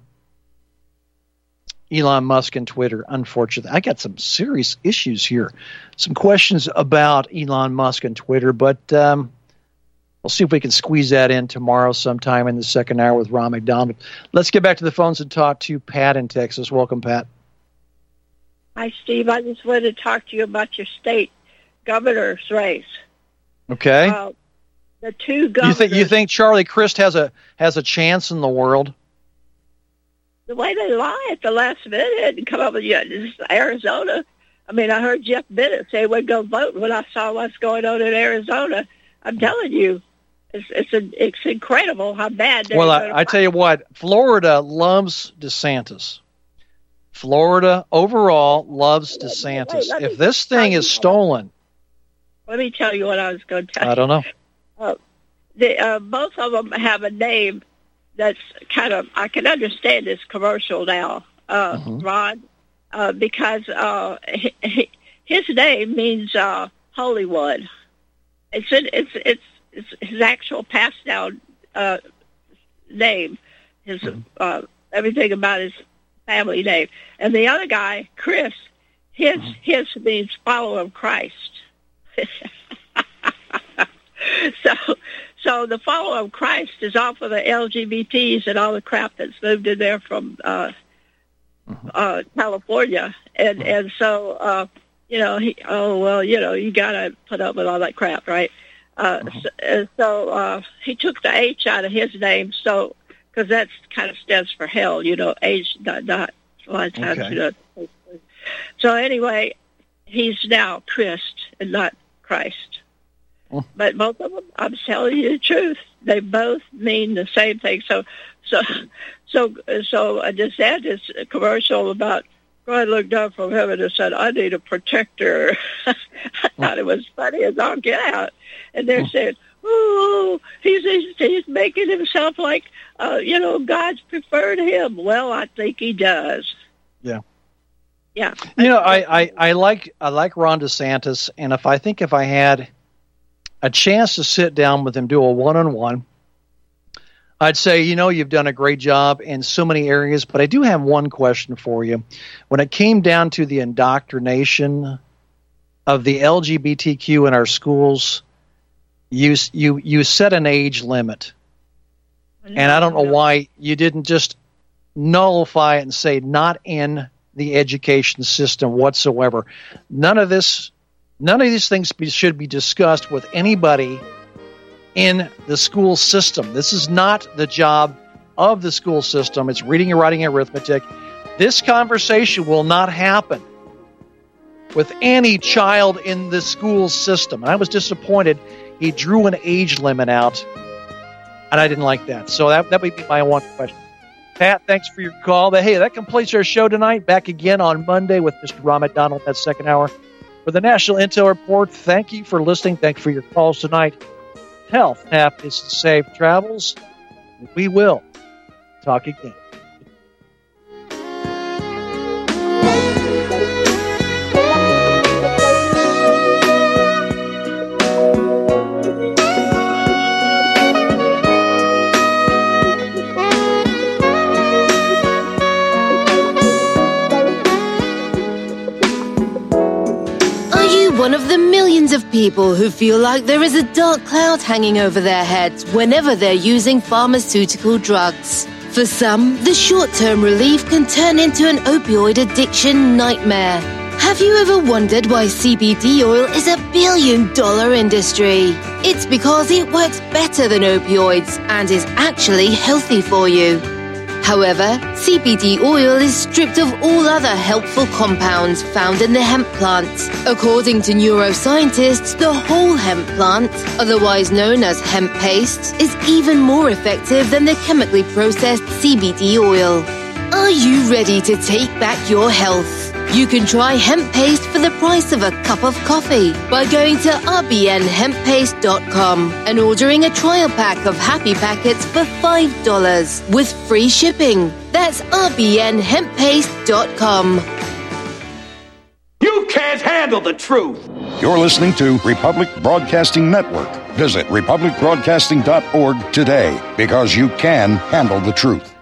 Elon Musk and Twitter, unfortunately. I got some serious issues here. Some questions about Elon Musk and Twitter, but um, we'll see if we can squeeze that in tomorrow sometime in the second hour with Ron McDonald. Let's get back to the phones and talk to Pat in Texas. Welcome, Pat. Hi, Steve. I just wanted to talk to you about your state governor's race. Okay. Uh, the two governors. You think you think Charlie Crist has a has a chance in the world? The way they lie at the last minute and come up with yeah, this is Arizona. I mean, I heard Jeff Bennett say we'd go vote when I saw what's going on in Arizona. I'm telling you, it's it's a, it's incredible how bad they're Well, I, I tell you what, Florida loves DeSantis. Florida overall loves DeSantis. Wait, if this thing is stolen, let me tell you what I was going to tell you. I don't know. Uh, the, uh, both of them have a name that's kind of, I can understand this commercial now, uh, mm-hmm. Ron, uh, because uh, he, his name means uh, Holy One. It's, in, it's it's it's his actual passed down uh, name, his mm-hmm. uh, everything about his family name. And the other guy, Chris, his mm-hmm. his means follower of Christ. so, so the follower of Christ is all for the L G B Ts and all the crap that's moved in there from uh, uh, California, and mm-hmm. and so uh, you know, he, oh well, you know, you gotta put up with all that crap, right? Uh, mm-hmm. So, so uh, he took the H out of his name, so because that kind of stands for hell, you know, H dot dot. A lot of times, okay. you know. So anyway, he's now Christ and not Christ. But both of them, I'm telling you the truth, they both mean the same thing. So, so, so, so a DeSantis commercial about God looked down from heaven and said, "I need a protector." I thought it was funny as all get out, and they're saying, "Oh, he's he's, he's making himself like, uh, you know, God's preferred him." Well, I think he does. Yeah. Yeah. You know, I, I, I like I like Ron DeSantis, and if I think if I had a chance to sit down with him, do a one-on-one, I'd say, you know, you've done a great job in so many areas, but I do have one question for you. When it came down to the indoctrination of the L G B T Q in our schools, you you you set an age limit. And I don't know why you didn't just nullify it and say not in the education system whatsoever. None of this None of these things be, should be discussed with anybody in the school system. This is not the job of the school system. It's reading and writing and arithmetic. This conversation will not happen with any child in the school system. And I was disappointed he drew an age limit out, and I didn't like that. So that, that would be my one question. Pat, thanks for your call. But hey, that completes our show tonight. Back again on Monday with Mister Ron McDonald, that second hour. For the National Intel Report, thank you for listening. Thank you for your calls tonight. Health, happiness, and safe travels. We will talk again. One of the millions of people who feel like there is a dark cloud hanging over their heads whenever they're using pharmaceutical drugs. For some, the short-term relief can turn into an opioid addiction nightmare. Have you ever wondered why C B D oil is a billion-dollar industry? It's because it works better than opioids and is actually healthy for you. However, C B D oil is stripped of all other helpful compounds found in the hemp plant. According to neuroscientists, the whole hemp plant, otherwise known as hemp paste, is even more effective than the chemically processed C B D oil. Are you ready to take back your health? You can try hemp paste for the price of a cup of coffee by going to r b n hemp paste dot com and ordering a trial pack of happy packets for five dollars with free shipping. That's r b n hemp paste dot com. can't handle the truth. You're listening to Republic Broadcasting Network. Visit republic broadcasting dot org today, because you can handle the truth.